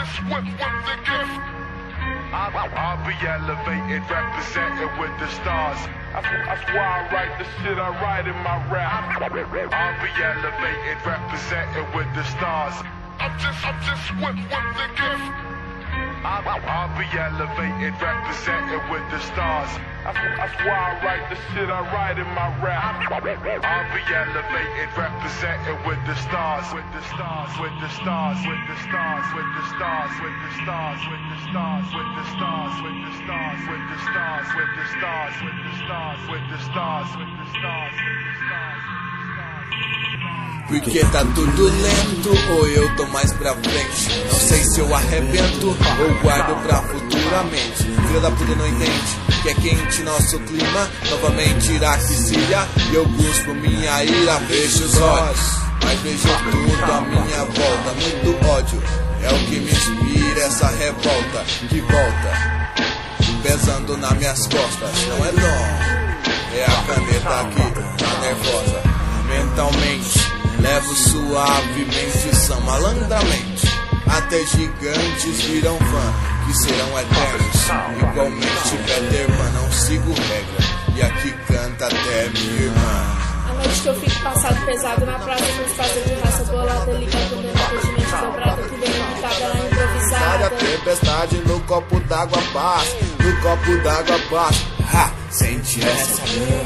just whip with the gift. I'll be elevated, represented with the stars. That's why I write the shit I write in my rap. I'll be elevated, represented with the stars. I'm just whip with the gift. I'll be elevated, represented with the stars. That's why I write the shit I write in my rap. I'll be elevated, represented with the stars, with the stars, with the stars, with the stars, with the stars, with the stars, with the stars, with the stars, with the stars, with the stars, with the stars, with the stars, with the stars, with the stars, with the stars. Porque tá tudo lento, ou eu tô mais pra frente. Não sei se eu arrebento ou guardo pra futuramente. Filha da puta não entende que é quente nosso clima. Novamente Iraque e Síria, e eu cuspo minha ira. Fecho os olhos, mas vejo tudo à minha volta. Muito ódio é o que me inspira, essa revolta que volta pesando nas minhas costas. Não é dom, é a caneta aqui, tá nervosa. Mentalmente levo suavemente, são malandramente. Até gigantes viram fã, que serão eternos. Igualmente Peter Pan, não sigo regra, e aqui canta até minha irmã. A noite que eu fico passado pesado na praça, com espaço de raça bolada, ligado no procedimento dobrado, que vem de tabela improvisada. A tempestade no copo d'água passa, no copo d'água passa. Ha! Sente essa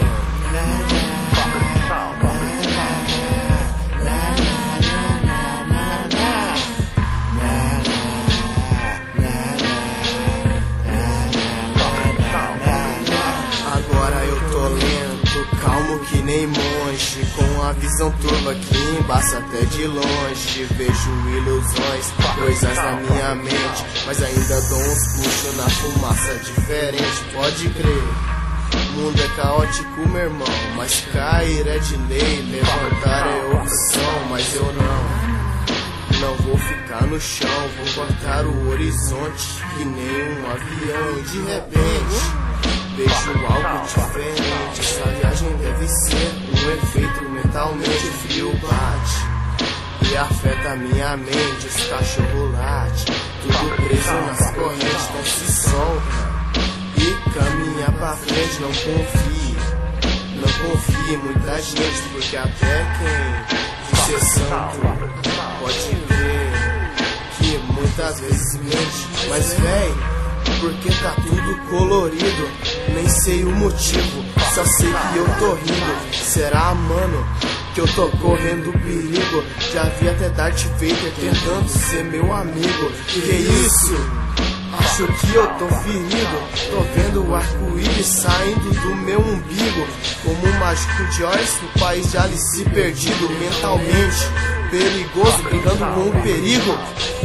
que nem monge, com a visão turva que embaça até de longe. Vejo ilusões, coisas na minha mente, mas ainda dou uns puxos na fumaça diferente. Pode crer, o mundo é caótico, meu irmão, mas cair é de lei, levantar é opção, mas eu não vou ficar no chão, vou cortar o horizonte que nem um avião. E de repente vejo algo diferente, essa viagem deve ser um efeito mentalmente. Frio bate e afeta minha mente, os cachorros late, tudo preso nas correntes, não se solta e caminha pra frente. Não confie muita gente, porque até quem diz ser santo pode crer que muitas vezes mente. Mas véi, porque tá tudo colorido, nem sei o motivo, só sei que eu tô rindo. Será, mano, que eu tô correndo perigo? Já vi até Darth Vader tentando ser meu amigo. Que isso? Acho que eu tô ferido, tô vendo o arco-íris saindo do meu umbigo, como um mágico de Oz no país de Alice perdido. Mentalmente perigoso, brigando com o perigo.